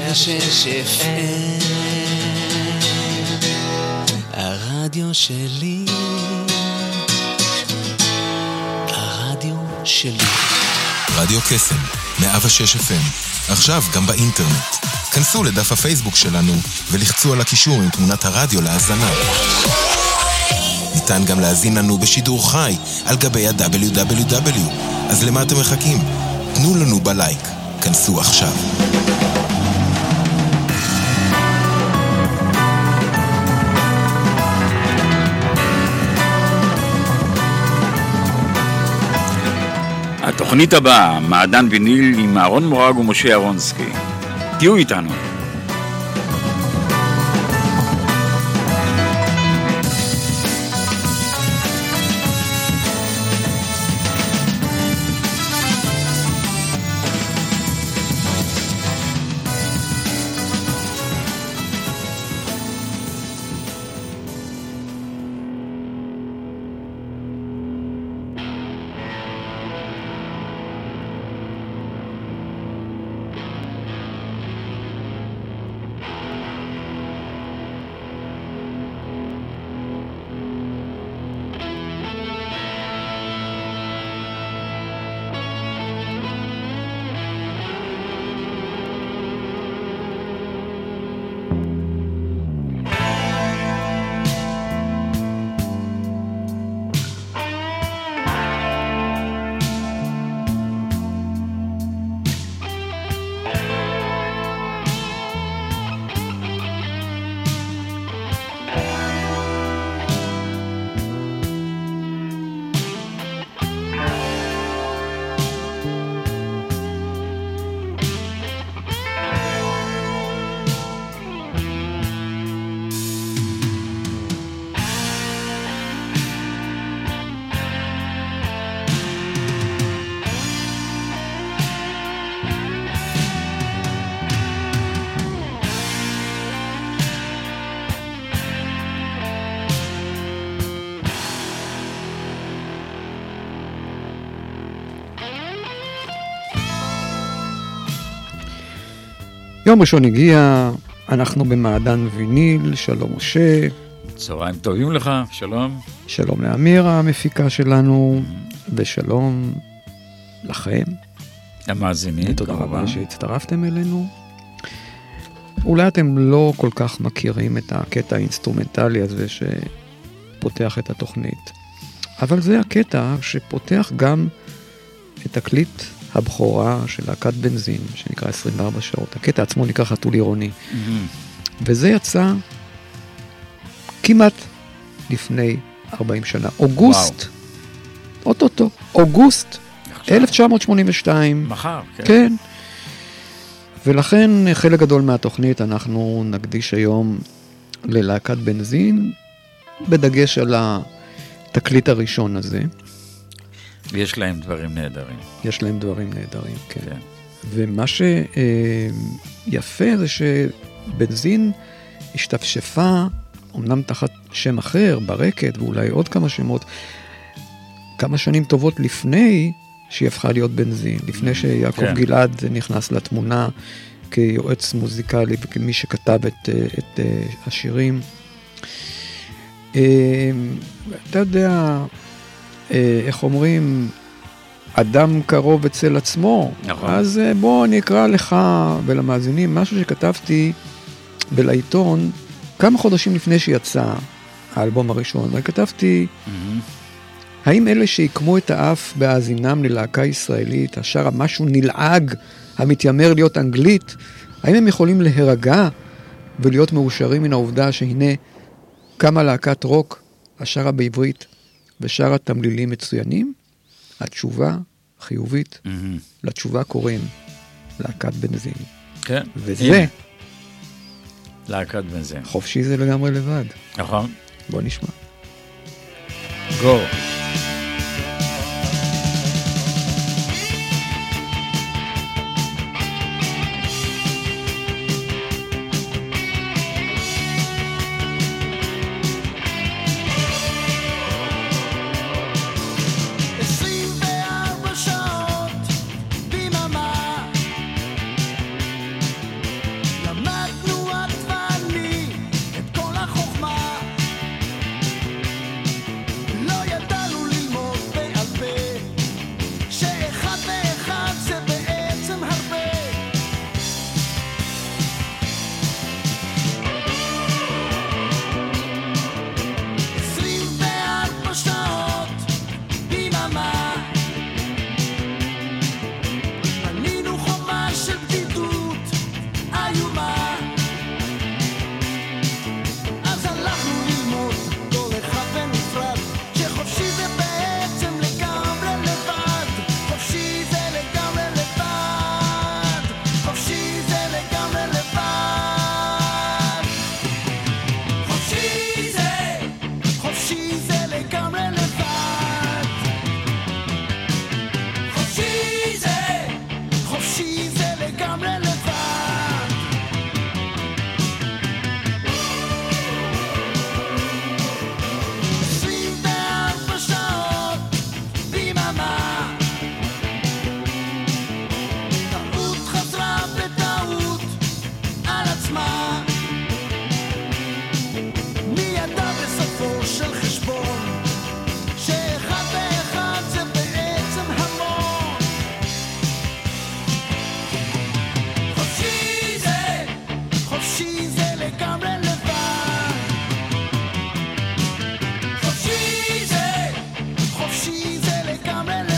106 FM, הרדיו שלי, הרדיו שלי. רדיו קסם, 106 FM, עכשיו גם באינטרנט. כנסו לדף הפייסבוק שלנו ולחצו על הקישור עם תמונת הרדיו להאזנה. ניתן גם להאזין לנו בשידור חי על גבי ה-www. אז למה אתם מחכים? תנו לנו בלייק. כנסו עכשיו. התוכנית הבאה, מעדן ויניל עם אהרון מורג ומשה אהרונסקי. תהיו איתנו. יום ראשון הגיע, אנחנו במעדן ויניל, שלום משה. צהריים טובים לך, שלום. שלום לאמירה, המפיקה שלנו, ושלום לכם. המאזינים. ותודה רבה שהצטרפתם אלינו. אולי אתם לא כל כך מכירים את הקטע האינסטרומנטלי הזה שפותח את התוכנית, אבל זה הקטע שפותח גם את תקליט הבכורה של להקת בנזין, שנקרא 24 שעות. הקטע עצמו נקרא חתול עירוני. וזה יצא כמעט לפני 40 שנה. אוגוסט, אוטוטו, אוגוסט 1982. מחר, כן. כן. ולכן חלק גדול מהתוכנית אנחנו נקדיש היום ללהקת בנזין, בדגש על התקליט הראשון הזה. ויש להם דברים נהדרים. יש להם דברים נהדרים, כן. כן. ומה שיפה זה שבנזין השתפשפה, אמנם תחת שם אחר, ברקת, ואולי עוד כמה שמות, כמה שנים טובות לפני שהיא הפכה להיות בנזין, לפני שיעקב כן. גלעד נכנס לתמונה כיועץ מוזיקלי וכמי שכתב את השירים. אתה יודע, איך אומרים, אדם קרוב אצל עצמו. נכון. אז בוא נקרא לך ולמאזינים משהו שכתבתי בלעיתון כמה חודשים לפני שיצא האלבום הראשון. וכתבתי, האם אלה שיקמו את האף בהאזינם ללהקה ישראלית, השרה משהו נלעג, המתיימר להיות אנגלית, האם הם יכולים להירגע ולהיות מאושרים מן העובדה שהנה כמה להקת רוק, השרה בעברית, ושרה תמלילים מצוינים? התשובה חיובית. לתשובה קוראים להקת בנזין. כן. וזה להקת בנזין. חופשי זה לגמרי לבד. נכון. בוא נשמע. גו. ידע בסופו של חשבון שאחד ואחד זה בעצם המון. חופשי זה לגמרי לבד. חופשי זה לגמרי לבד.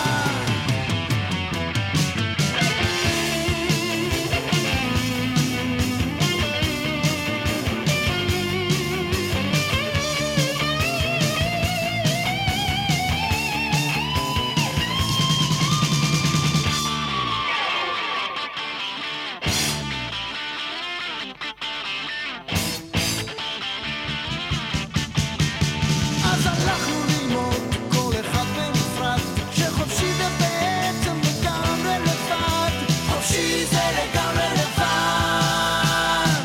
אז הלכנו ללמוד כל אחד בנפרד שחופשי זה בעצם לגמרי לבד. חופשי זה לגמרי לבד.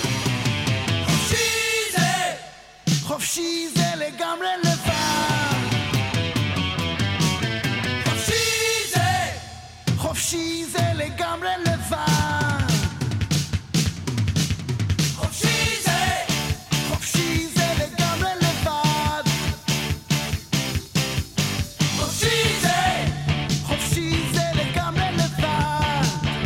חופשי זה לגמרי לבד. חופשי זה לגמרי לבד. חופשי זה לגמרי לבד. חופשי זה לגמרי לבד.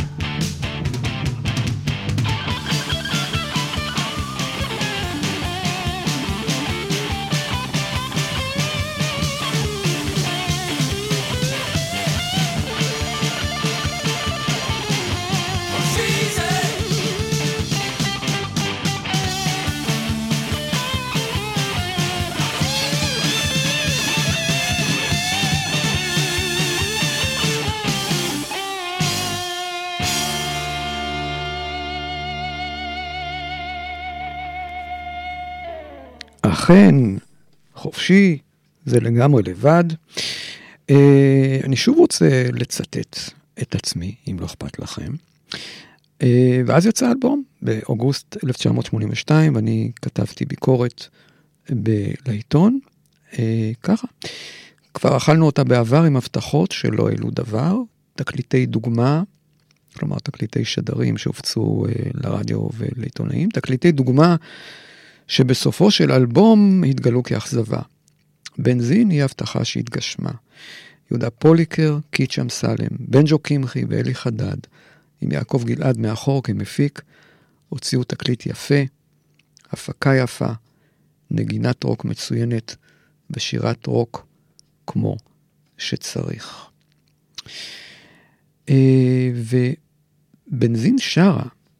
אכן, חופשי זה לגמרי לבד. אני שוב רוצה לצטט את עצמי, אם לא אכפת לכם. ואז יצא אלבום באוגוסט 1982, ואני כתבתי ביקורת לעיתון, ככה. כבר אכלנו אותה בעבר עם הבטחות שלא העלו דבר, תקליטי דוגמה, כלומר תקליטי שדרים שהופצו לרדיו ולעיתונאים, תקליטי דוגמה שבסופו של אלבום התגלו כאכזבה. בנזין היא הבטחה שהתגשמה. יהודה פוליקר, קיץ' אמסלם, בנג'ו קמחי ואלי חדד, עם יעקב גלעד מאחור כמפיק, הוציאו תקליט יפה, הפקה יפה, נגינת רוק מצוינת, ושירת רוק כמו שצריך. ובנזין שרה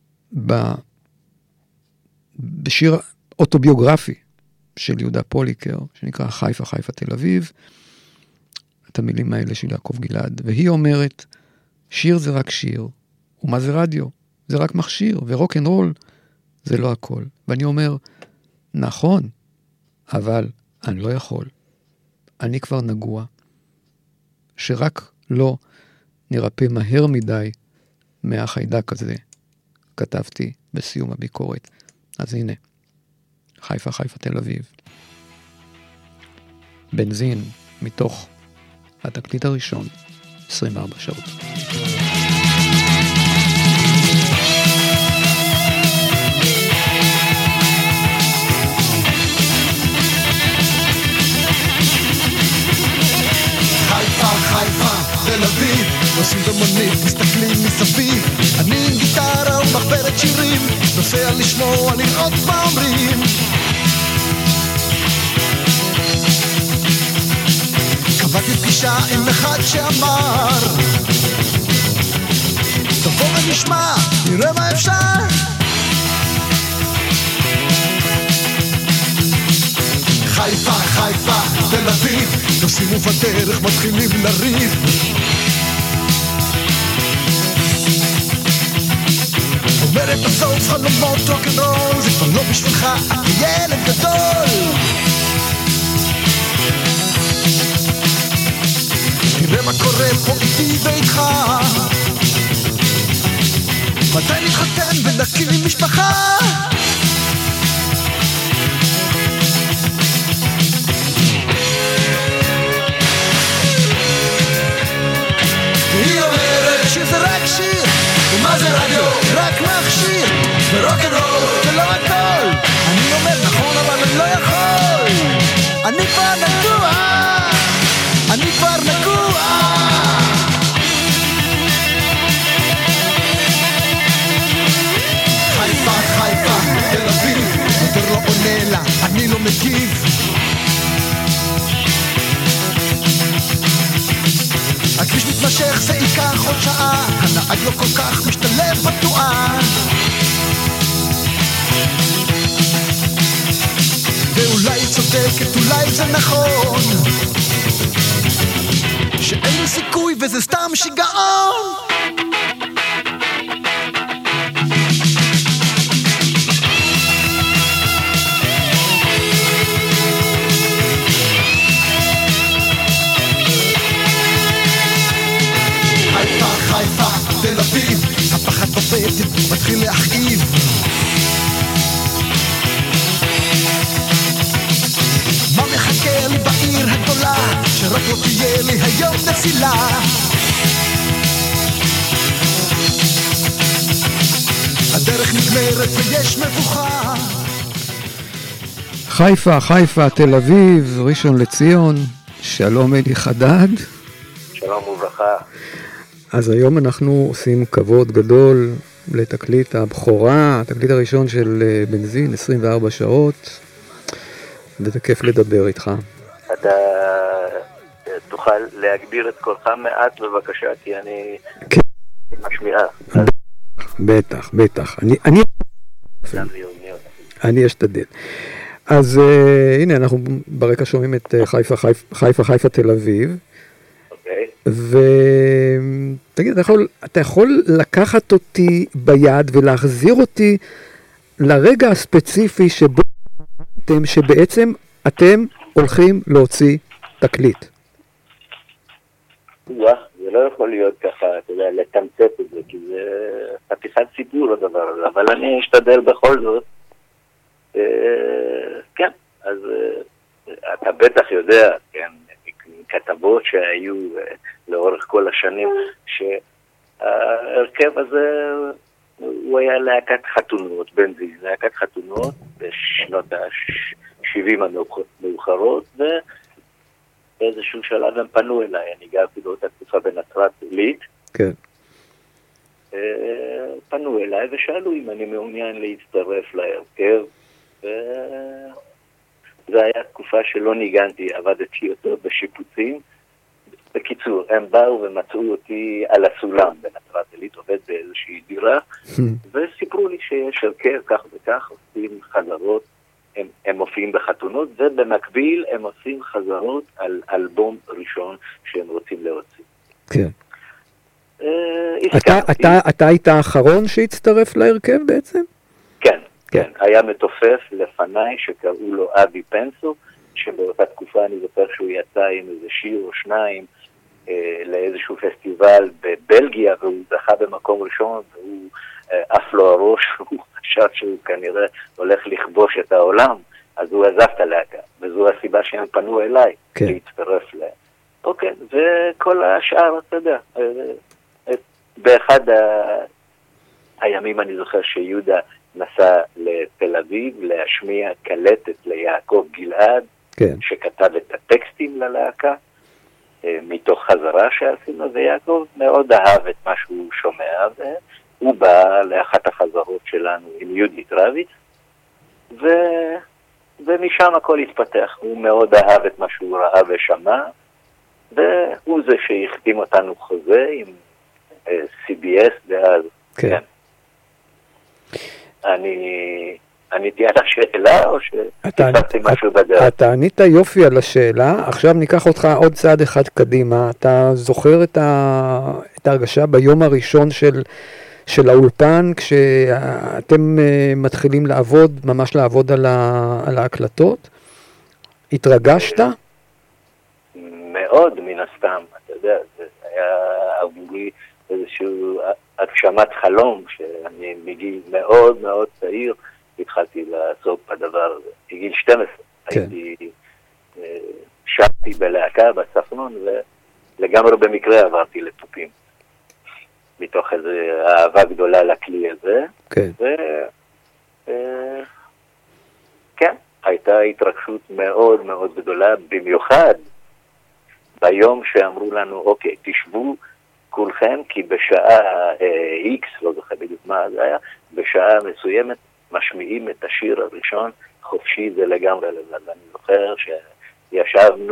בשיר אוטוביוגרפי של יהודה פוליקר, שנקרא חיפה, חיפה, תל אביב, את המילים האלה של יעקב גלעד, והיא אומרת, שיר זה רק שיר, ומה זה רדיו? זה רק מכשיר, ורוק אנד רול זה לא הכל. ואני אומר, נכון, אבל אני לא יכול. אני כבר נגוע, שרק לא נרפא מהר מדי מהחיידק הזה, כתבתי בסיום הביקורת. אז הנה, חיפה, חיפה, תל אביב. בנזין, מתוך התקליט הראשון, 24 שעות. חיפה, חיפה, תל אביב, נוסעים במונית, מסתכלים מסביב. אני עם גיטרה ומחברת שירים, נוסע לשמוע, לראות מה אומרים. קבעתי פגישה עם אחד שאמר, תבוא ונשמע, נראה מה אפשר. חיפה, חיפה, תל אביב, נוסעים ובדרך מתחילים לריב. אומרת בסוף חלומות רוק'נ'רול, זה כבר לא בשבילך, אתה ילד גדול. תראה מה קורה פה איתי ואיתך, מתי נתחתן ונקים משפחה? היא אומרת שזה רק שיר, ומה זה רדיו? רק מכשיר, ורוק'נ'רול זה לא הכל. אני אומר נכון אבל אני לא אני כבר נגוע, אני כבר נגוע. חיפה, חיפה, תל אביב, יותר לא עונה לה, אני לא מגיב. הכביש מתמשך, זה ייקח עוד שעה, הנהג לא כל כך משתלב בתנועה. ואולי צודקת, אולי זה נכון, שאין לי סיכוי וזה סתם שיגעון. חיפה, חיפה, תל אביב, הפחד בבטן מתחיל להכאיב. מה מחכה לי בעיר הגדולה, שרק לא תהיה לי היום נפילה. הדרך נגמרת ויש מבוכה. חיפה, חיפה, תל אביב, ראשון לציון, שלום אלי חדד. שלום וברכה. אז היום אנחנו עושים כבוד גדול לתקליט הבכורה, התקליט הראשון של בנזין, 24 שעות, וזה כיף לדבר איתך. אתה תוכל להגביר את קולך מעט בבקשה, כי אני כן. משמיעה. בטח, בטח. אני אשתדל. אז הנה, אנחנו ברקע שומעים את חיפה, תל אביב. אוקיי. ותגיד, אתה יכול לקחת אותי ביד ולהחזיר אותי לרגע הספציפי שבעצם אתם הולכים להוציא תקליט. זה לא יכול להיות ככה, אתה יודע, לתמצת את זה, כי זה חתיכת סיפור הדבר הזה, אבל אני אשתדל בכל זאת. כן, אז אתה בטח יודע, כן, כתבות שהיו לאורך כל השנים, שהרכב הזה הוא היה להקת חתונות, בנזין, להקת חתונות בשנות ה-70 המאוחרות, ובאיזשהו שלב הם פנו אליי, אני גרתי באותה תקופה בנצרת עילית, כן. פנו אליי ושאלו אם אני מעוניין להצטרף להרכב, זה היה תקופה שלא ניגנתי, עבדתי יותר בשיפוצים. בקיצור, הם באו ומצאו אותי על הסולם בנצרת עילית, עובד באיזושהי דירה, וסיפרו לי שיש הרכב כך וכך, עושים חזרות, הם מופיעים בחתונות, ובמקביל הם עושים חזרות על אלבום ראשון שהם רוצים להוציא. כן. אתה היית האחרון שהצטרף להרכב בעצם? כן. כן, היה מתופף לפניי שקראו לו אבי פנסו, שבאותה תקופה אני זוכר שהוא יצא עם איזה שיר או שניים לאיזשהו פסטיבל בבלגיה, והוא זכה במקום ראשון, והוא אף לו הראש, הוא חשב שהוא כנראה הולך לכבוש את העולם, אז הוא עזב את הלהקה, וזו הסיבה שהם פנו אליי להצטרף להם. אוקיי, וכל השאר, אתה יודע, באחד הימים אני זוכר שיהודה נסע לתל אביב להשמיע קלטת ליעקב גלעד, כן. שכתב את הטקסטים ללהקה, מתוך חזרה שעשינו, ויעקב מאוד אהב את מה שהוא שומע, והוא בא לאחת החזרות שלנו עם יהודית רביץ, ומשם הכל התפתח. הוא מאוד אהב את מה שהוא ראה ושמע, והוא זה שהחתים אותנו חוזה עם CBS דאז. כן. כן. אני תהיה על השאלה, או שתפסתי משהו בדרך? אתה ענית יופי על השאלה, עכשיו ניקח אותך עוד צעד אחד קדימה. אתה זוכר את ההרגשה ביום הראשון של האולפן, כשאתם מתחילים לעבוד, ממש לעבוד על ההקלטות? התרגשת? מאוד, מן הסתם. אתה יודע, זה היה עבורי איזשהו הגשמת חלום, שאני מגיל מאוד מאוד צעיר התחלתי לעסוק בדבר הזה. בגיל 12 כן. הייתי, שרתי בלהקה בצפון, ולגמרי במקרה עברתי לתופים. מתוך איזו אהבה גדולה לכלי הזה. כן. כן, הייתה התרגשות מאוד מאוד גדולה, במיוחד ביום שאמרו לנו, אוקיי, תשבו כולכם, כי בשעה X, לא זוכר בדיוק מה זה היה, בשעה מסוימת משמיעים את השיר הראשון, חופשי זה לגמרי לבד. אני זוכר שישבנו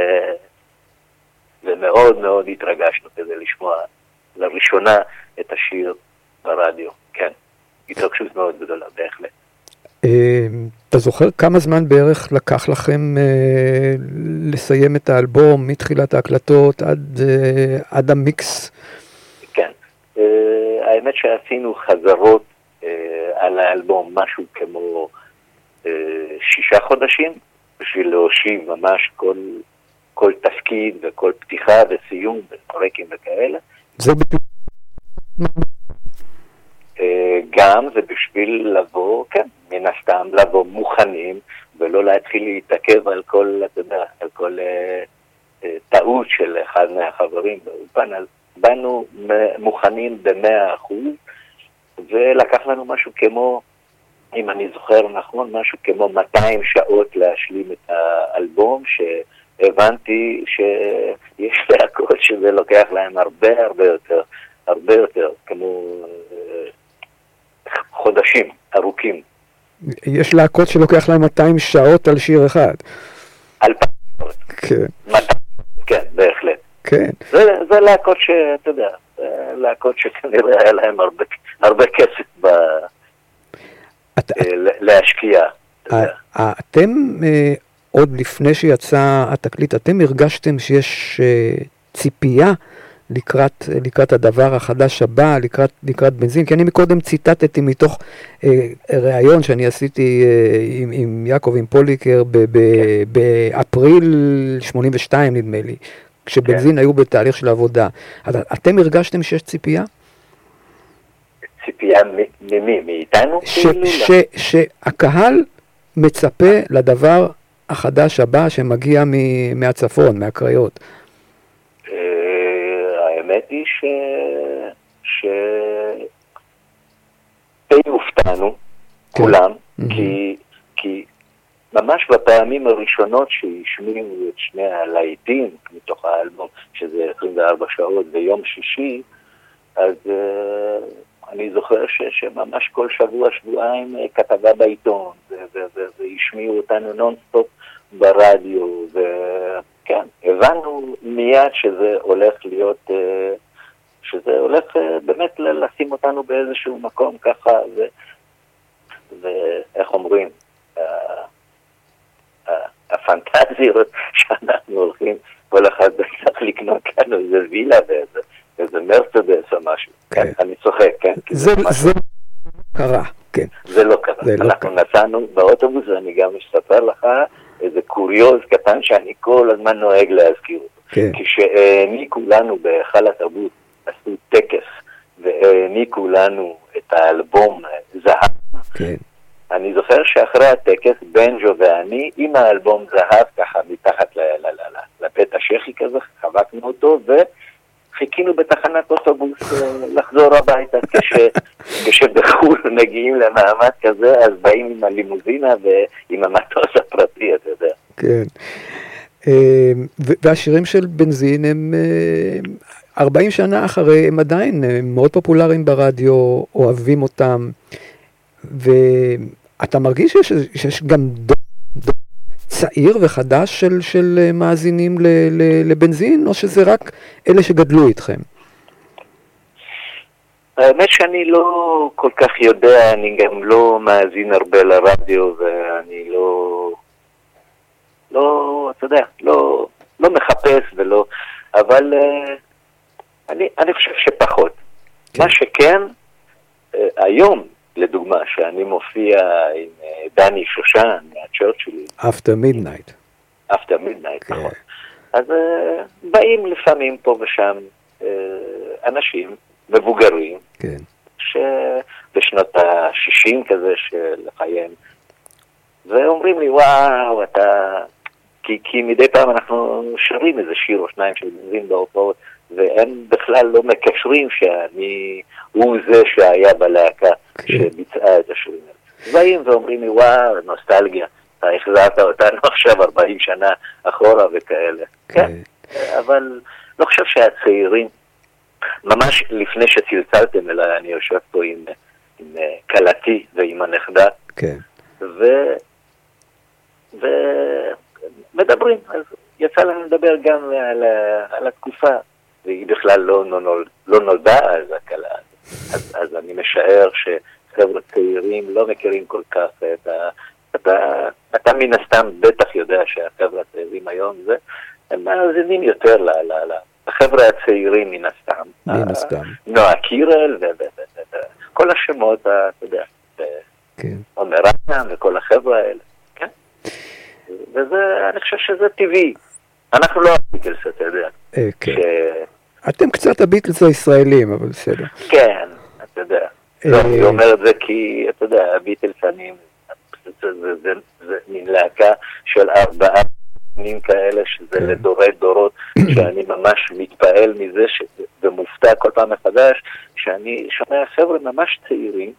ומאוד מאוד התרגשנו כדי לשמוע לראשונה את השיר ברדיו. כן, התרגשות מאוד גדולה, בהחלט. אתה זוכר כמה זמן בערך לקח לכם לסיים את האלבום, מתחילת ההקלטות עד המיקס? כן, האמת שעשינו חזרות על האלבום, משהו כמו 6 חודשים, בשביל להושיב ממש כל תפקיד וכל פתיחה וסיום ופרקים וכאלה. זה בדיוק. גם זה בשביל לבוא, כן, מן הסתם לבוא מוכנים, ולא להתחיל להתעכב על כל, אתה יודע, על כל טעות של אחד מהחברים באולפן. אז באנו מוכנים ב100%, ולקח לנו משהו כמו, אם אני זוכר נכון, משהו כמו 200 שעות להשלים את האלבום, שהבנתי שיש להקות שזה לוקח להם הרבה יותר, כמו חודשים ארוכים. יש להקות שלוקח להם 200 שעות על שיר אחד. 2,000 שעות. כן. 200, כן, בהחלט. כן. זה להקות שאתה יודע, להקות שכנראה היה להם הרבה כסף להשקיע. אתם, עוד לפני שיצא התקליט, אתם הרגשתם שיש ציפייה לקראת הדבר החדש הבא, לקראת בנזין? כי אני מקודם ציטטתי מתוך ראיון שאני עשיתי עם יעקב, עם פוליקר, באפריל 82 נדמה לי, כשבנזין היו בתהליך של עבודה. אתם הרגשתם שיש ציפייה? ציפייה ממי? מאיתנו? שהקהל מצפה לדבר החדש הבא שמגיע מהצפון, מהקריות. האמת היא די הופתענו, כולם, כי ממש בפעמים הראשונות שהשמיעו את שני הלהיטים מתוך האלבום, שזה 24 שעות ביום שישי, אז אני זוכר שממש כל שבוע-שבועיים כתבה בעיתון, והשמיעו אותנו נונסטופ ברדיו, וכן, הבנו מיד שזה הולך להיות, שזה הולך באמת לשים אותנו באיזשהו מקום ככה, ואיך אומרים, הפנטזיות שאנחנו הולכים, כל אחד צריך לקנות לנו איזה וילה ואיזה מרצדס או משהו. כן, אני צוחק, כן. זה קרה, כן. זה לא קרה. אנחנו נסענו באוטובוס, ואני גם אספר לך איזה קוריוז קטן שאני כל הזמן נוהג להזכיר אותו. כשהעניקו לנו בהיכל התרבות, עשו טקס, והעניקו לנו את האלבום זהב. כן. אני זוכר שאחרי הטקס, בנג'ו ואני, עם האלבום זהב, ככה מתחת לפת השכי כזה, חבקנו אותו, וחיכינו בתחנת אוטובוס לחזור הביתה. כשבחול מגיעים למעמד כזה, אז באים עם הלימוזינה ועם המטוס הפרטי, אתה יודע. כן. והשירים של בנזין הם 40 שנה אחרי, הם עדיין מאוד פופולריים ברדיו, אוהבים אותם, ואתה מרגיש שיש גם דור צעיר וחדש של מאזינים לבנזין, או שזה רק אלה שגדלו איתכם? האמת שאני לא כל כך יודע, אני גם לא מאזין הרבה לרדיו, ואני לא, אתה יודע, לא מחפש ולא, אבל אני חושב שפחות. כן. מה שכן, היום, לדוגמה, שאני מופיע עם דני שושן מהצ'רצ'יל. After Midnight. After Midnight, נכון. אז באים לפעמים פה ושם אנשים מבוגרים, כן. שבשנות ה-60 כזה של חייהם, ואומרים לי, וואו, אתה... כי מדי פעם אנחנו שרים איזה שיר או שניים של בנזין בהופעות, והם בכלל לא מקשרים הוא זה שהיה בלהקה שביצעה את השירים האלה. באים ואומרים לי, וואו, נוסטלגיה. אתה החזרת אותנו עכשיו 40 שנה אחורה וכאלה. כן, אבל לא חושב שהצעירים, ממש לפני שצלצלתם אליי, אני יושב פה עם קלתי ועם הנכדה, כן. ומדברים, אז יצא לנו לדבר גם על התקופה, והיא בכלל לא נולדה אז הקלה. אז אני משער שחבר'ה צעירים לא מכירים כל כך אתה מן הסתם בטח יודע שהחבר'ה הצעירים היום הם מאזינים יותר לחבר'ה הצעירים מן הסתם. נועה קירל וכל השמות, אתה יודע, עומר רנן וכל החבר'ה האלה, כן? ואני חושב שזה טבעי. אנחנו לא הביטלס, אתה יודע. כן. אתם קצת הביטלס הישראלים, אבל בסדר. כן, אתה יודע. אני אומר את זה כי, אתה יודע, הביטלס זה מין להקה של 4 שנים כאלה, שזה לדורי דורות, שאני ממש מתפעל מזה, ומופתע כל פעם מחדש, שאני שומע חבר'ה ממש צעירים,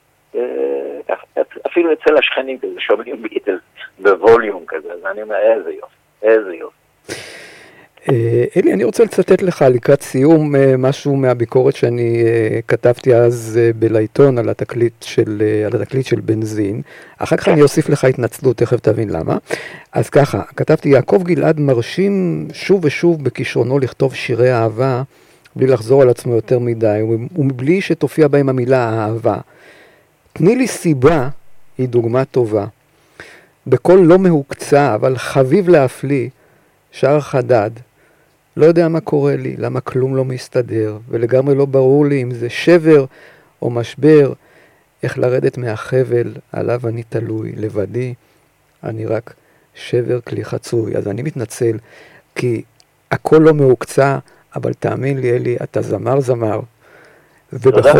אפילו אצל השכנים כזה, שומעים ביטלס בווליום כזה, אז אני אומר, איזה יופי. אלי, אני רוצה לצטט לך לקראת סיום משהו מהביקורת שאני כתבתי אז בלעיתון על התקליט של בנזין. אחר כך אני אוסיף לך התנצלות, תכף תבין למה. אז ככה, כתבתי, יעקב גלעד מרשים שוב ושוב בכישרונו לכתוב שירי אהבה, בלי לחזור על עצמו יותר מדי, ומבלי שתופיע בהם המילה אהבה. תני לי סיבה היא דוגמה טובה. בקול לא מהוקצה, אבל חביב להפליא, שר חדד, לא יודע מה קורה לי, למה כלום לא מסתדר, ולגמרי לא ברור לי אם זה שבר או משבר, איך לרדת מהחבל עליו אני תלוי, לבדי, אני רק שבר כלי חצוי. אז אני מתנצל, כי הכל לא מהוקצה, אבל תאמין לי אלי, אתה זמר, ובכל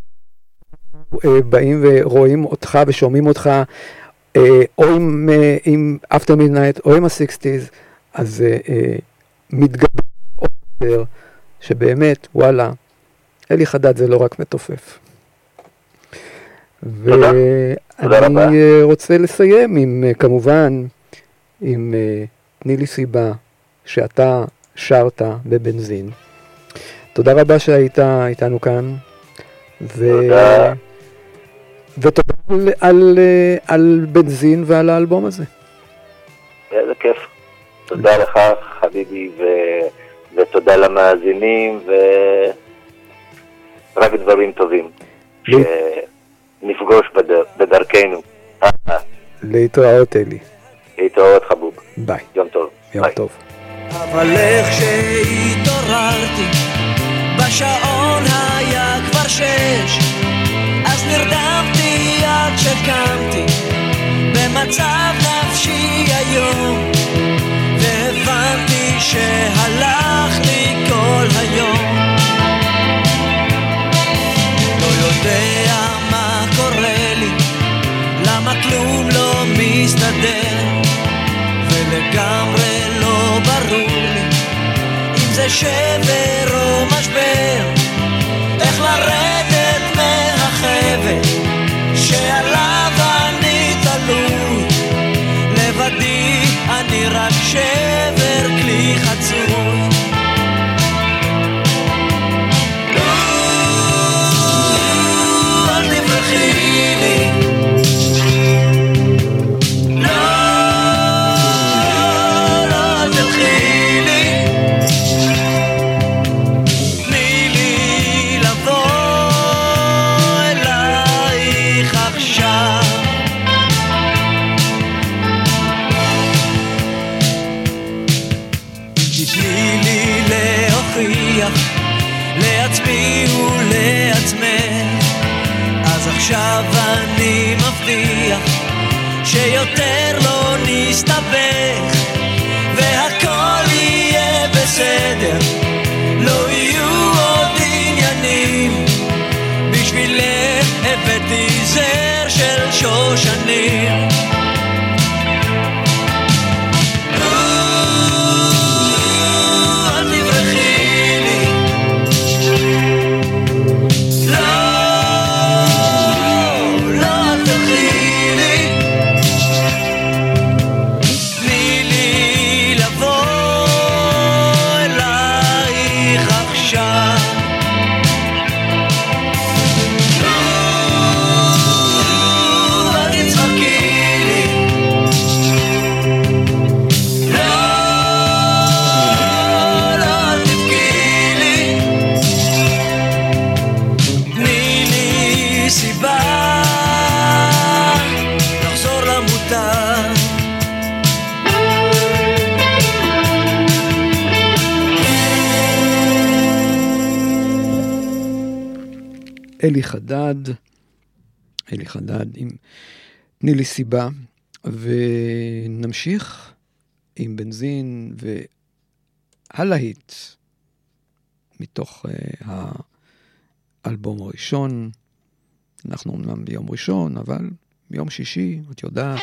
באים ורואים אותך ושומעים אותך, או עם After Midnight, או עם ה-60s, אז מתגבר יותר, שבאמת, וואלה, אלי חדד זה לא רק מתופף. ואני רוצה לסיים עם, כמובן, עם תני לי סיבה שאתה שרת בבנזין. תודה רבה שהיית איתנו כאן. ותודה על בנזין ועל האלבום הזה. איזה כיף. תודה לך חביבי ותודה למאזינים ורק דברים טובים שנפגוש בדרכנו. להתראות אלי. להתראות חבוב. ביי. יום טוב. יום טוב. אבל איך שהתעוררתי בשעון היה כבר 6, אז נרדמתי עד שקמתי במצב נפשי היום, והבנתי שהלך לי כל היום. לא יודע מה קורה לי, למה כלום לא מסתדר, ולגמרי לא ברור לי אם זה שבר או משבר, איך לרדת מהחבל שעליו אני תלוי, לבדי אני רק שבר כלי חצוי. אל תברחי לי, אל תלכי לי, תני לי לבוא אלייך עכשיו. תתני לי להוכיח לעצמי ולעצמך, אז עכשיו אני מבטיח שיותר לא נסתבך, והכל יהיה בסדר, לא יהיו עוד עניינים, בשבילך הבאתי זר של שושנים. אלי חדד עם תני לי סיבה, ונמשיך עם בנזין והלהיט מתוך האלבום הראשון. אנחנו אומנם ביום ראשון, אבל ביום שישי, את יודעת.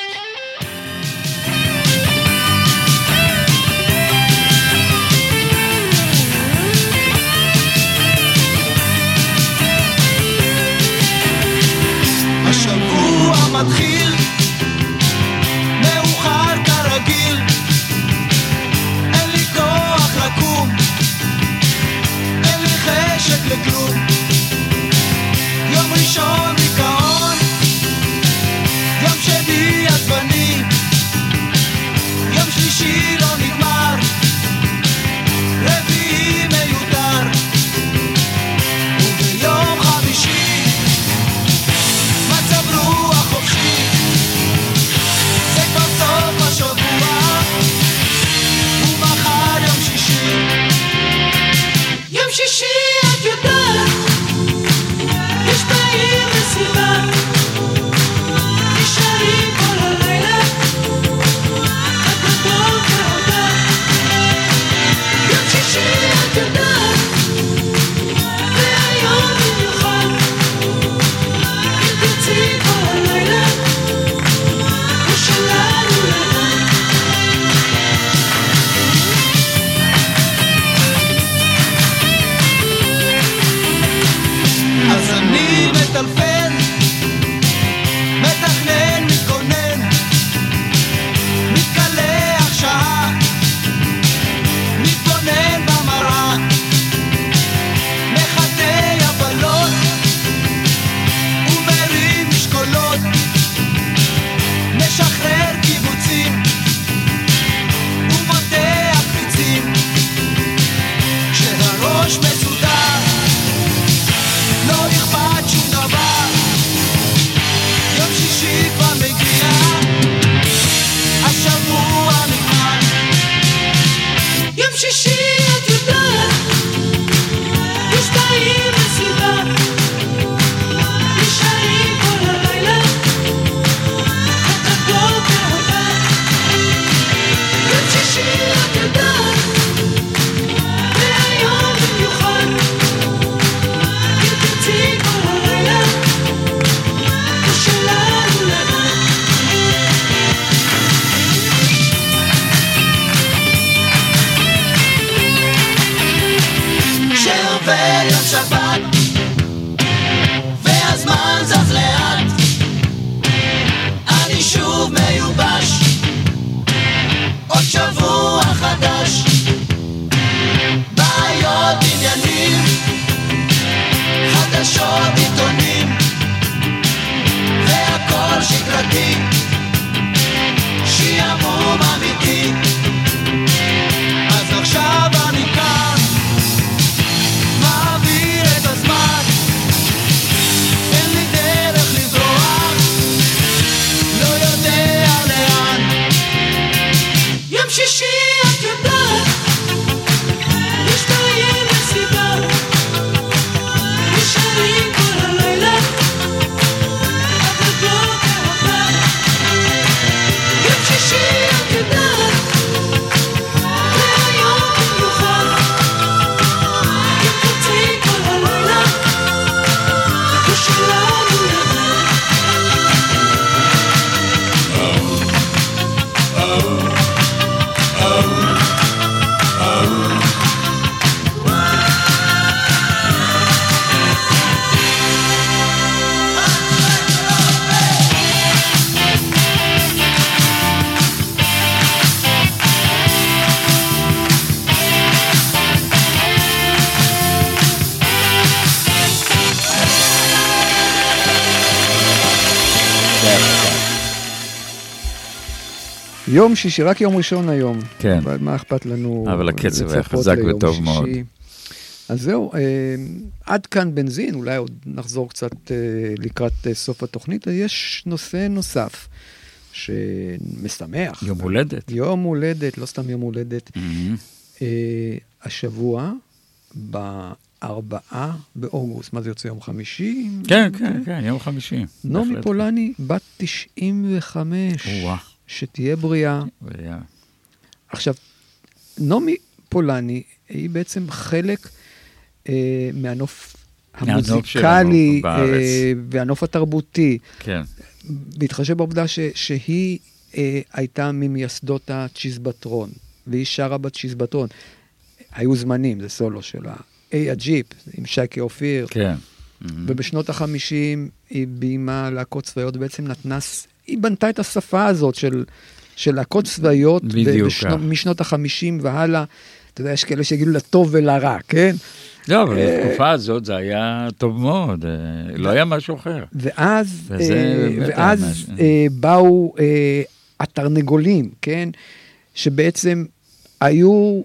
השבוע מתחיל מאוחר כרגיל, אין לי כוח לקום, אין לי חשק לכלום. יום ראשון דיכאון, יום שני עצבני, יום שלישי לא נגמר, רביעי מיותר, וביום חמישי מצב רוח חופשי. זה כבר סוף השבוע, ומחר יום שישי. יום שישי את יודעת, יש בעיר מסיבה, נשארים כל הלילה, עד בבוקר הודע. יום שישי את יודעת, והיום במיוחד, אם תרצי כל הלילה, הוא שלנו לבד. אז אני מטלפן, מתכנן, מתכונן, מתקלח שעה, מתבונן במראה, מחטא יבלות ומרים משקולות, משחרר קיבוצים ומותח פיצים. כשהראש מסודר לא אכפת שום דבר, יום שישי כבר מגיע, השבוע נגמר. יום שישי את יודעת, יש בעיר מסיבה, נשארים כל הלילה, עד בבוקר הודע. יום שישי את יודעת, והיום במיוחד, אם תרצי כל הלילה, הוא שלנו לבד. שעובר יום שבת והזמן זז לאט, אני שוב מיובש, עוד שבוע חדש, בעיות עניינים, חדשות עיתונים, והכל שגרתי, שיעמום אמיתי. אז עכשיו אני כאן, מעביר את הזמן, אין לי דרך לברוח, לא יודע לאן. יום שישי את יודעת, יש בעיר מסיבה, נשארים כל הלילה, עד בבוקר הודע. יום שישי את יודעת, והיום במיוחד, אם תרצי כל הלילה, הוא שלנו לבד. יום שישי, רק יום ראשון היום. כן. אבל מה אכפת לנו? אבל הקצב היה חזק וטוב מאוד. אז זהו, עד כאן בנזין, אולי עוד נחזור קצת לקראת סוף התוכנית. יש נושא נוסף שמשמח. יום הולדת. יום הולדת, לא סתם יום הולדת. השבוע, 4 באוגוסט, מה זה יוצא יום חמישי? כן, יום חמישי. נעמי פולני, בת 95, שתהיה בריאה. עכשיו, נעמי פולני היא בעצם חלק מהנוף המוזיקלי והנוף התרבותי. כן. בהתחשב בעובדה שהיא הייתה ממייסדות הצ'יזבטרון, והיא שרה בצ'יזבטרון. היו זמנים, זה סולו שלה. הג'יפ, עם שייקי אופיר. כן. ובשנות ה-50 היא ביימה להקות צבאיות, בעצם היא בנתה את השפה הזאת של להקות צבאיות, משנות ה-50 והלאה. אתה יודע, יש כאלה שיגידו לטוב ולרע, כן? לא, אבל בתקופה הזאת זה היה טוב מאוד, לא היה משהו אחר. ואז באו התרנגולים, כן? שבעצם היו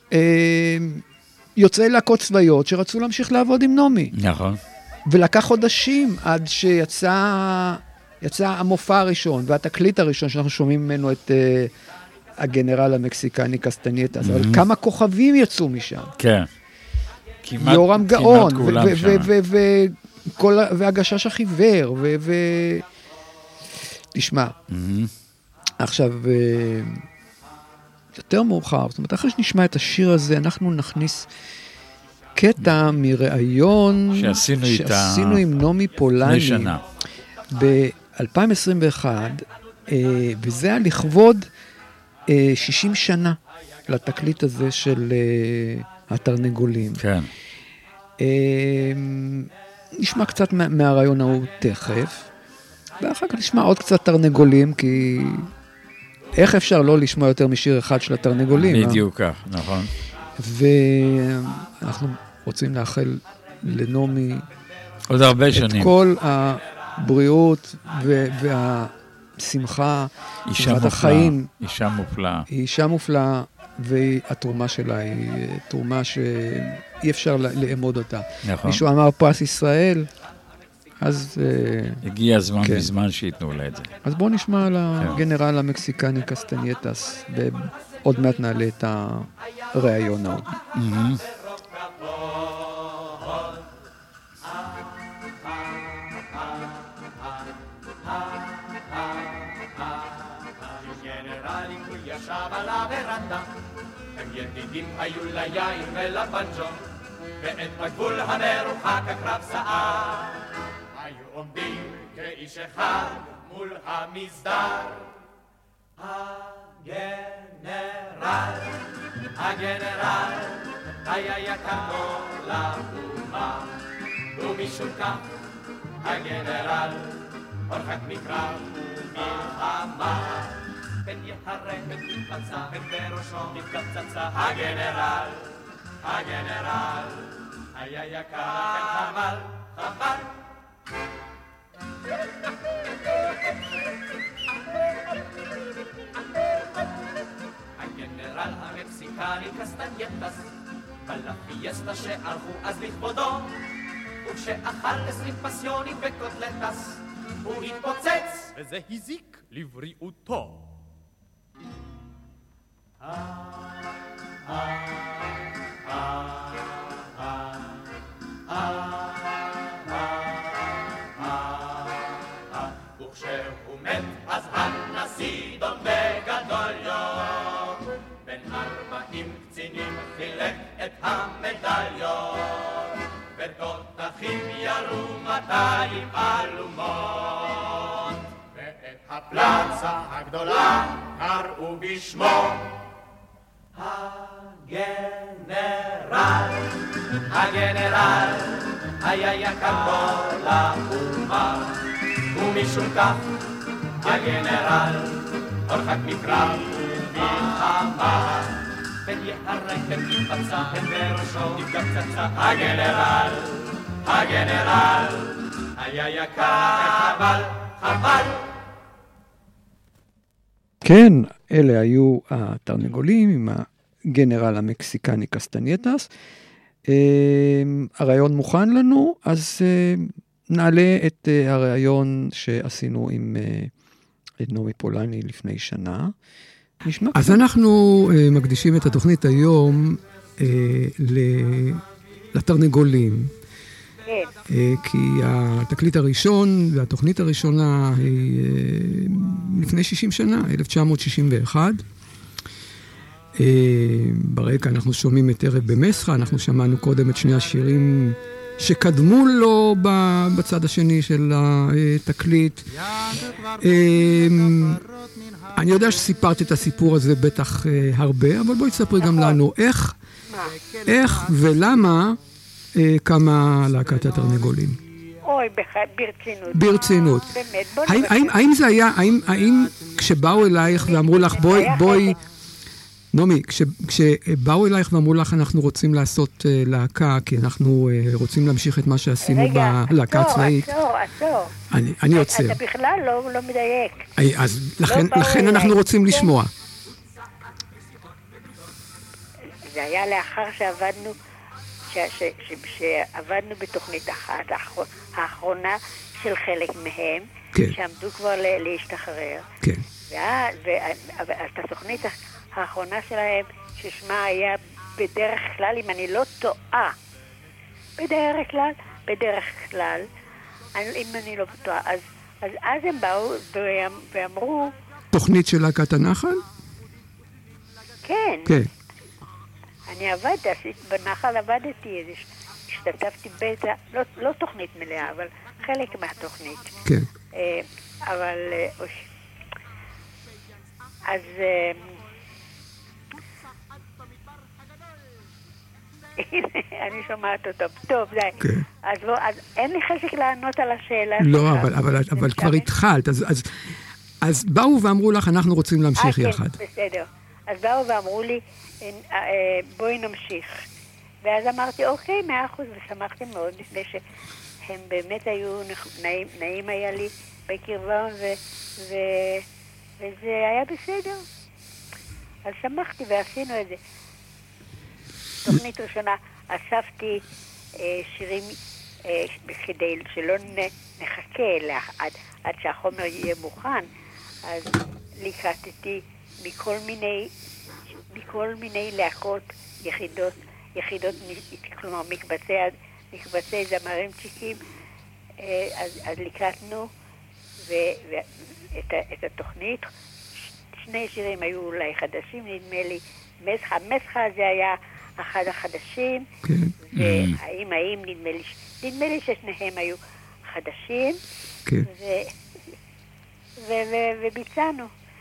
יוצאי להקות צבאיות שרצו להמשיך לעבוד עם נעמי. נכון. ולקח חודשים עד שיצא המופע הראשון והתקליט הראשון שאנחנו שומעים ממנו את הגנרל המקסיקני קסטנייטס. אבל כמה כוכבים יצאו משם. כן. יורם גאון, והגשש החיוור, תשמע, עכשיו, יותר מאוחר, זאת אומרת, אחרי שנשמע את השיר הזה, אנחנו נכניס קטע מראיון שעשינו עם נעמי פולני ב-2021, וזה היה לכבוד 60 שנה לתקליט הזה של התרנגולים. כן. נשמע קצת מהרעיון ההוא תכף, ואחר כך נשמע עוד קצת תרנגולים, כי איך אפשר לא לשמוע יותר משיר אחד של התרנגולים? בדיוק כך, נכון. ואנחנו רוצים לאחל לנעמי עוד הרבה שנים. את כל הבריאות והשמחה, שמחת החיים. אישה מופלאה. היא אישה מופלאה, והתרומה שלה היא תרומה שאי אפשר לאמוד אותה. נכון. מישהו אמר פרס ישראל, אז הגיע הזמן בזמן שיתנו לה את זה. אז בואו נשמע על הגנרל המקסיקני קסטנייטס, ועוד מעט נעלה את הרעיון ההוא. ישב על הוורנדה, הם ידידים היו ליין ולבנג'ו, ואת בגבול המרוחק הקרב סער. היו עומדים כאיש אחד מול המסדר. הגנרל היה יקר כל האומה, ומשום כך הגנרל הורחק מקרב ומלחמה. פן יחרק ותפצע, פן בראשו נפגע פצצה. הגנרל היה יקר, כן חבל, חבל. הגנרל המקסיקני קסטנייטס בא לפיאסטה שערכו אז לכבודו, וכשאכל 20 פסיונים וקוטלטס הוא התפוצץ, וזה הזיק לבריאותו. וכשהוא מת אז הנשיא דון וגדוליו בין 40 קצינים חילק את המדליות, ותותחים ירו 200 אלומות, ואת הפלצה הגדולה קראו בשמו הגנרל היה יקר כל האומה, ומשום כך הגנרל הורחק מקרב ומלחמה. פן יחרק ותפצע, פן בראשו נפגע פצצה. הגנרל היה יקר, חבל, חבל. כן, אלה היו התרנגולים עם הגנרל המקסיקני קסטנייטס. הרעיון מוכן לנו, אז נעלה את הרעיון שעשינו עם נעמי פולני לפני שנה. נשמע. אז אנחנו מקדישים את התוכנית היום לתרנגולים. כן. כי התקליט הראשון והתוכנית הראשונה היא לפני 60 שנה, 1961. ברקע אנחנו שומעים את ערב במסחה, אנחנו שמענו קודם את שני השירים שקדמו לו בצד השני של התקליט. אני יודע שסיפרת את הסיפור הזה בטח הרבה, אבל בואי תספרי גם לנו איך ולמה קמה להקת התרנגולים. אוי, ברצינות. ברצינות. באמת, בוא האם זה היה, האם כשבאו אלייך ואמרו לך בואי, נעמי, כשבאו אלייך ואמרו לך אנחנו רוצים לעשות להקה, כי אנחנו רוצים להמשיך את מה שעשינו בלהקה הצבאית. עצור. אני עוצר. אתה בכלל לא מדייק. אז לכן אנחנו רוצים לשמוע. זה היה לאחר שעבדנו בתוכנית אחת, האחרונה של חלק מהם, שעמדו כבר להשתחרר. כן. ואז התוכנית האחרונה שלהם, ששמה היה בדרך כלל, אם אני לא טועה, בדרך כלל, אם אני לא טועה, אז הם באו ואמרו... תוכנית של להקת הנחל? כן. כן. אני בנחל עבדתי, השתתפתי בטח, לא תוכנית מלאה, אבל חלק מהתוכנית. כן. אבל... אז... אני שומעת אותו. טוב, די. אז אין לי חשק לענות על השאלה. לא, אבל כבר התחלת. אז באו ואמרו לך, אנחנו רוצים להמשיך יחד. כן, בסדר. אז באו ואמרו לי, בואי נמשיך. ואז אמרתי, אוקיי, 100%, ושמחתי מאוד, לפני שהם באמת היו, נעים היה לי בקרבם, וזה היה בסדר. אז שמחתי ועשינו את זה. תוכנית ראשונה, אספתי שירים כדי שלא נחכה עד שהחומר יהיה מוכן, אז לקחתי מכל מיני להקות, יחידות, כלומר מקבצי זמרים צ'יקים, אז לקחנו את התוכנית. שני שירים היו אולי חדשים, נדמה לי, מסחה זה היה אחד החדשים, והאם נדמה לי ששניהם היו חדשים, וביצענו.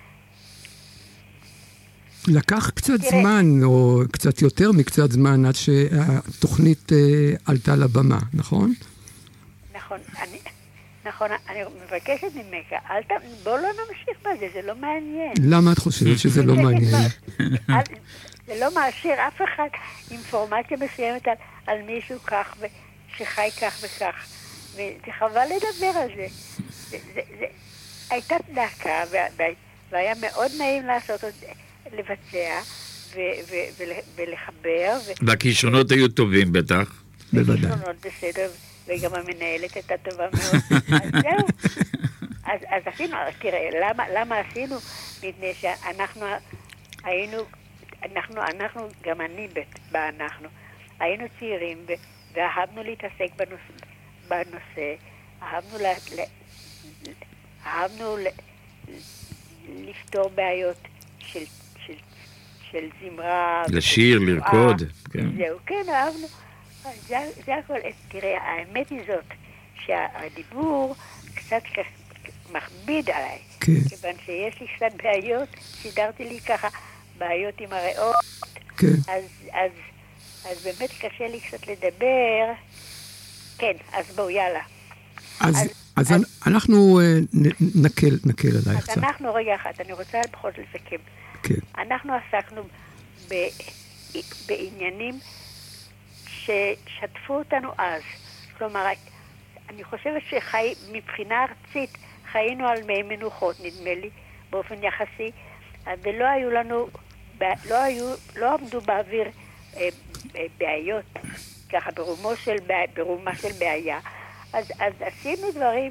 לקח קצת זמן, או קצת יותר מקצת זמן, עד שהתוכנית עלתה לבמה, נכון? נכון, אני מבקשת ממך, בוא לא נמשיך בזה, זה לא מעניין. למה את חושבת שזה לא מעניין? זה לא מעשיר אף אחד אינפורמציה מסוימת על מישהו כך, שחי כך וכך, וזה חבל לדבר על זה. הייתה להקה, והיה מאוד נעים לעשות, לבצע ולחבר. והכישרונות היו טובים בטח. בוודאי. הכישרונות בסדר, וגם המנהלת הייתה טובה מאוד. אז זהו. אז עשינו, תראה, למה עשינו? מפני שאנחנו היינו, גם אני אנחנו, היינו צעירים ואהבנו להתעסק בנושא, אהבנו לפתור בעיות של זמרה. לשיר, לרקוד. זהו, כן, אהבנו. זה הכל. תראה, האמת היא זאת, שהדיבור קצת מכביד עליי. כיוון שיש לי קצת בעיות, סידרתי לי ככה בעיות עם הריאות. אז באמת קשה לי קצת לדבר. כן, אז בואו, יאללה. אז אנחנו נקל עליי קצת. אז אנחנו, רגע אחד, אני רוצה פחות לסכם. אנחנו עסקנו בעניינים ששתפו אותנו אז. כלומר, אני חושבת שמבחינה ארצית חיינו על מי מנוחות, נדמה לי, באופן יחסי, ולא היו לנו, לא עמדו באוויר בעיות, ככה ברומה של בעיה. אז עשינו דברים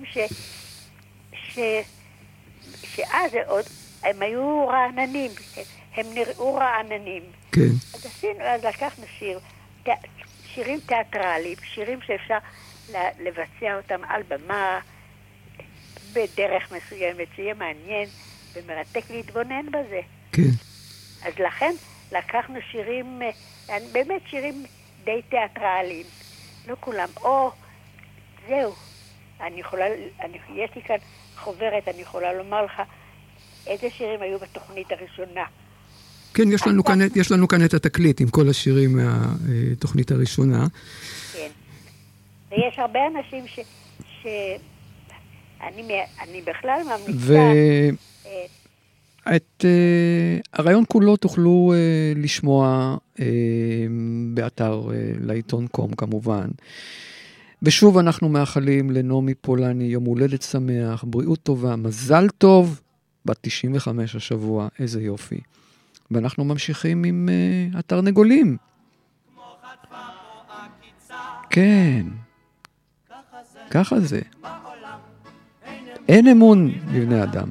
שאז הם היו רעננים, הם נראו רעננים. כן. אז לקחנו שיר שירים תיאטרליים, שירים שאפשר לבצע אותם על במה, בדרך מסוימת, שיהיה מעניין ומרתק להתבונן בזה. כן. אז לכן לקחנו שירים, באמת שירים די תיאטרליים. לא כולם. זהו. יש לי כאן חוברת, אני יכולה לומר לך איזה שירים היו בתוכנית הראשונה. כן, יש לנו כאן את התקליט עם כל השירים מהתוכנית הראשונה. כן. ויש הרבה אנשים אני בכלל ממליצה. את הרעיון כולו תוכלו לשמוע באתר לעיתון קום כמובן. ושוב אנחנו מאחלים לנעמי פולני יום הולדת שמח, בריאות טובה, מזל טוב, בת 95 השבוע, איזה יופי. ואנחנו ממשיכים עם התרנגולים. כן, ככה זה. אין אמון בבני אדם.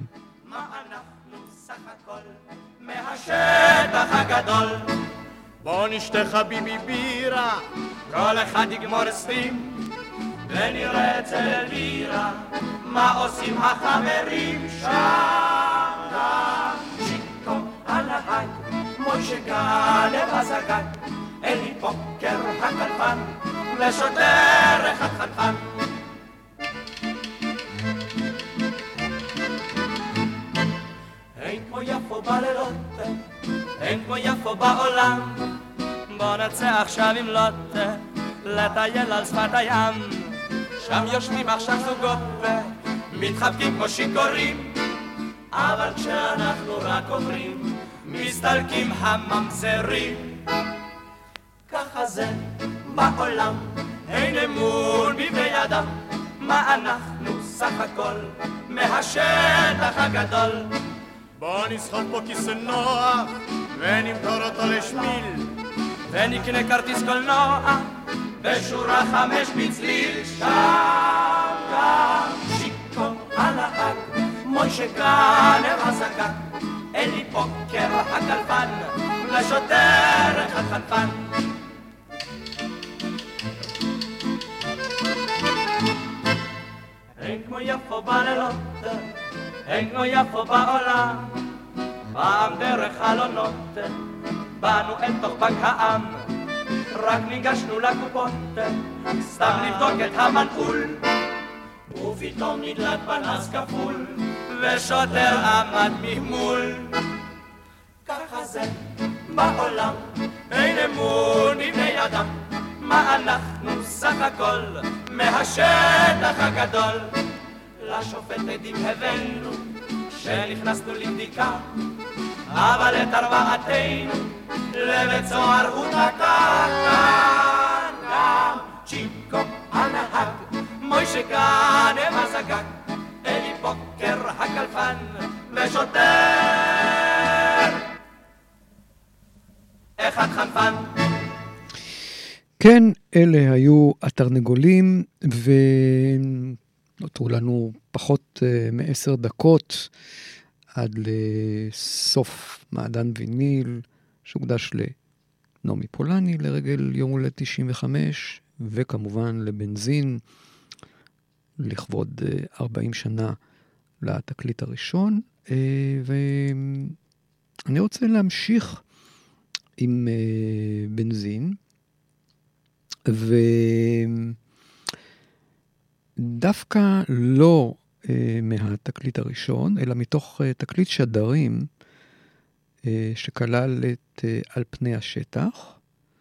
מהשטח הגדול בוא נשתה חביבי בירה כל אחד יגמור סטים ונראה אצל אלבירה מה עושים החברים שם גם שיקו על ההי מוישה גלב הזגן אלי פוקר הקלפן ושוטר אחד חנפן אין כמו יפו בלילות, אין כמו יפו בעולם בוא נצא עכשיו עם לוט, לטייל על שפת הים שם יושבים עכשיו זוגות מתחבקים כמו שיכורים אבל כשאנחנו רק עוברים מסתלקים הממזרים ככה זה בעולם, אין אמון בבני אדם מה אנחנו סך הכל מהשטח הגדול בוא נסחוב פה כיסא נוח ונמכור אותו לשמיל ונקנה כרטיס קולנוע בשורה 5 בצליל שם גם שיקו על ההג מוישה גלב הזגן אלי פוקר הקלפן ושוטר אחד חנפן אין כמו יפו בלילות אין כמו יפו בעולם פעם דרך חלונות באנו אל תוך בנק העם רק ניגשנו לקופות סתם לבדוק את המנעול ופתאום נדלק פנס כפול ושוטר עמד ממול ככה זה בעולם אין אמון בבני אדם מה אנחנו סך הכל מהשטח הגדול לשופט עדים הבאנו שנכנסנו לבדיקה אבל את ארבעתנו לבית סוהר הוא תקע כאן גם צ'יקו הנהג מוישה גלב הזגן אלי פוקר הקלפן ושוטר אחד חנפן כן, אלה היו התרנגולים, ונותרו לנו פחות מ10 דקות עד לסוף מעדן ויניל, שהוקדש לנעמי פולני לרגל יום הולדת 95, וכמובן לבנזין, לכבוד 40 שנה לתקליט הראשון, ואני רוצה להמשיך עם בנזין, ודווקא לא מהתקליט הראשון, אלא מתוך תקליט שדרים שכלל את על פני השטח,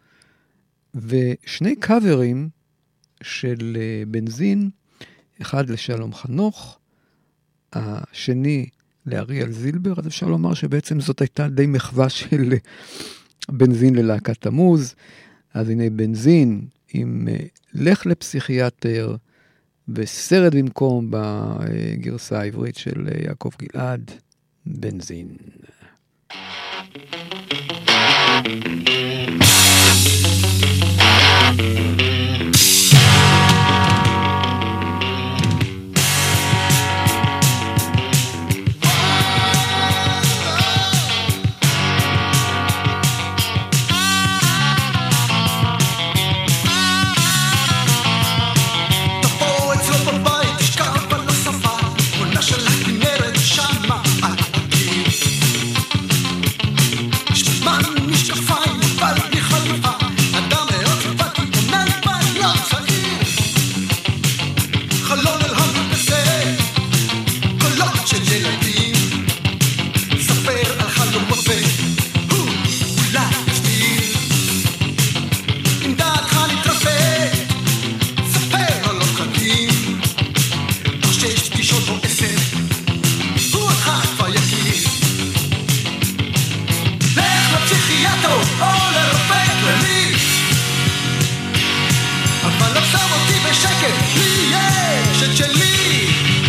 ושני קאברים של בנזין, אחד לשלום חנוך, השני לאריאל זילבר, אז אפשר לומר שבעצם זאת הייתה די מחווה של בנזין ללהקת תמוז, אז הנה בנזין עם לך לפסיכיאטר, וסרט במקום בגרסה העברית של יעקב גלעד, בנזין. לפסיכיאטר או לרופא כללי, אבל לא שם אותי בשקט, לי יש את שלי.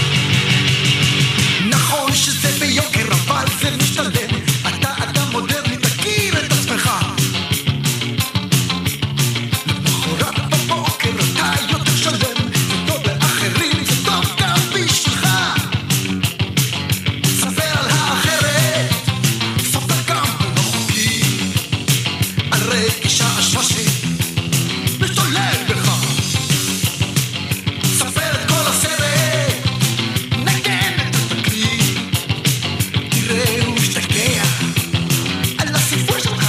נכון שזה ביוקר אבל זה משתלם, אתה אדם מודרני תכיר את עצמך, למחרת בבוקר אתה יותר שלם, זה טוב לאחרים זה טוב גם בשבילך. ספר על האחרת, ספר גם על לא חוקי, על רגישה השמשי משתולל בך, ספר את כל הסרט, נגן את התקליט, תראה הוא משתגע על הסיפור שלך.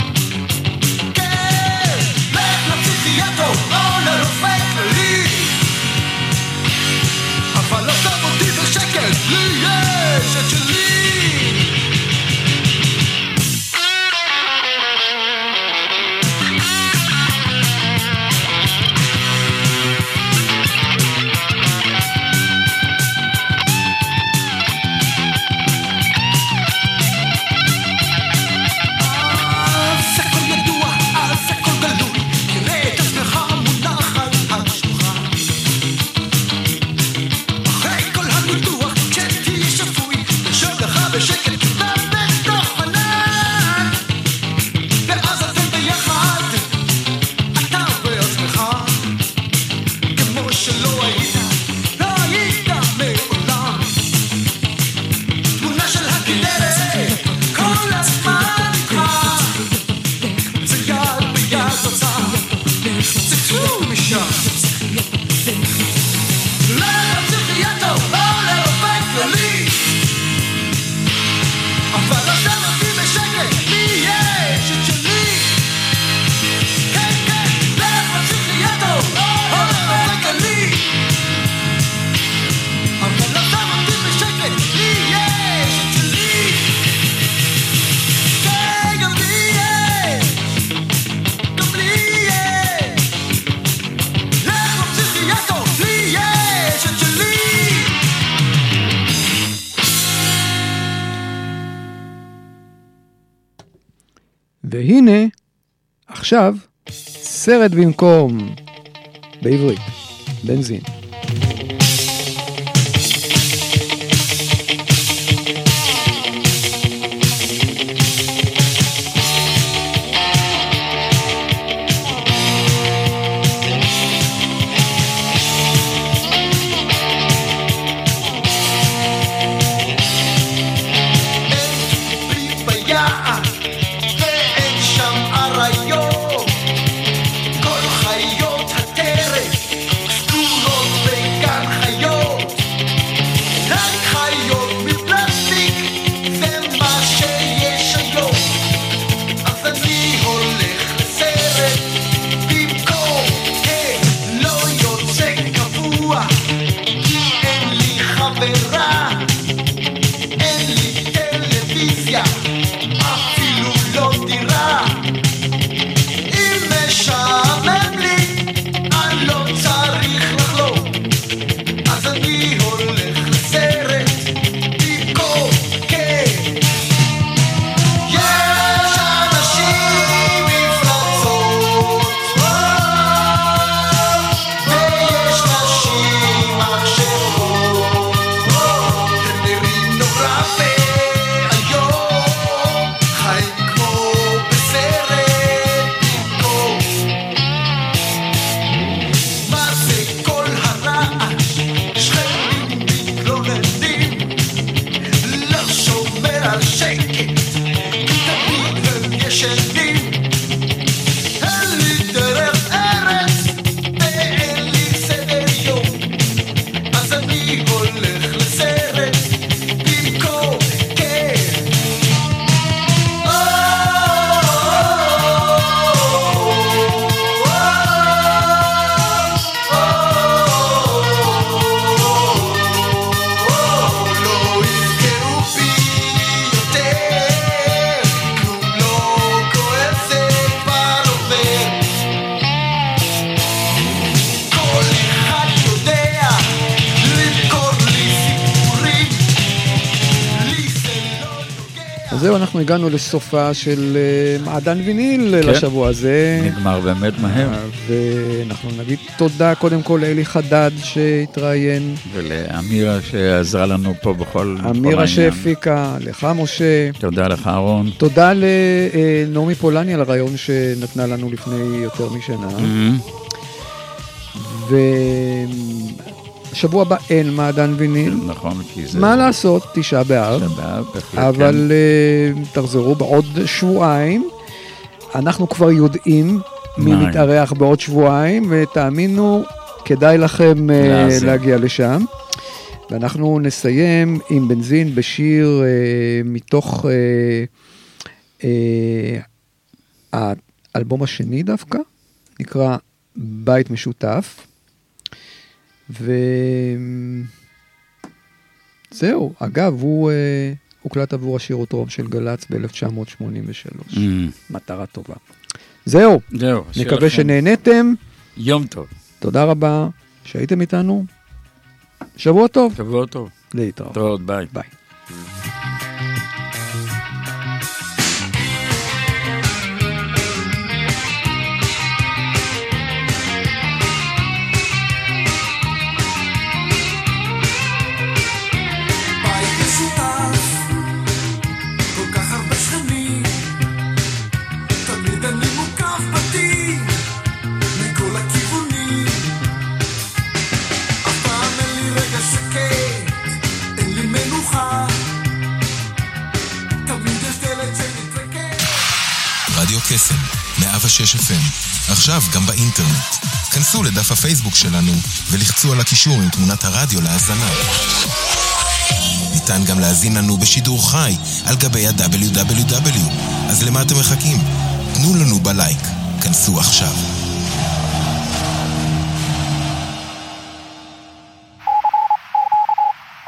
כן, לך לפסיכיאטר או לרופא כללי, אבל לא שם אותי בשקט, לי יש את שלי. אז הכל ידוע, אז הכל גלוי, תראה את עצמך מונח על השולחן. אחרי כל הניתוח, כשתהיה שפוי, תשב לך בשקט כתב בתוך ענן, ואז אתם ביחד, אתה ועצמך, כמו שלא היית, לא היית מעולם. תמונה של הכנרת, כל הזמן איתך, זה יד ביד תוצאה, זה כלום משם. לפסיכיאטר או לרופא כללי, אבל לא שם אותי בשקט, לי יש את שלי. כן, כן, לפסיכיאטר או לרופא כללי, אבל לא שם אותי בשקט, לי יש את שלי. כן, גם לי יש, גם לי יש. לך לפסיכיאטר, לי יש את שלי. והנה, עכשיו, סרט במקום, בעברית, בנזין. אין פרי ביער ואין שם אריות, כל חיות הטרף סגורות בגן חיות, רק חיות מפלסטיק זה מה שיש היום. אז אני הולך לסרט במקום, לא יוצא קבוע, כי אין לי חברה, אין לי טלוויזיה, אפילו לא דירה. אם משעמם לי, אני לא צריך לחלום, אז אני הולך לסרט במקום, כן. יש אנשים מפלצות, ויש נשים מחשבות, הם נראים נורא והיום, חיים כמו בסרט. אנחנו הגענו לסופה של מעדן ויניל לשבוע הזה. נגמר באמת מהר. ואנחנו נגיד תודה קודם כל לאלי חדד שהתראיין. ולאמירה שעזרה לנו פה בכל העניין. אמירה שהפיקה, לך משה. תודה לך אהרון. תודה לנעמי פולני על הרעיון שנתנה לנו לפני יותר משנה. שבוע הבא אין מעדן ויניל. נכון, כי זה... מה לעשות? 9 באב. אבל תחזרו בעוד שבועיים. אנחנו כבר יודעים מי מתארח בעוד שבועיים, ותאמינו, כדאי לכם להגיע לשם. ואנחנו נסיים עם בנזין בשיר מתוך האלבום השני דווקא, נקרא בית משותף. וזהו, אגב, הוא הוקלט עבור השירותרום של גלץ ב-1983. מטרה טובה. זהו, נקווה שנהנתם. יום טוב. תודה רבה שהייתם איתנו. שבוע טוב. שבוע טוב. להתראות. ביי. ביי. קסם, 106 FM, עכשיו גם באינטרנט. כנסו לדף הפייסבוק שלנו ולחצו על הקישור עם תמונת הרדיו להאזנה. ניתן גם להאזין לנו בשידור חי על גבי ה-www. אז למה אתם מחכים? תנו לנו בלייק. כנסו עכשיו.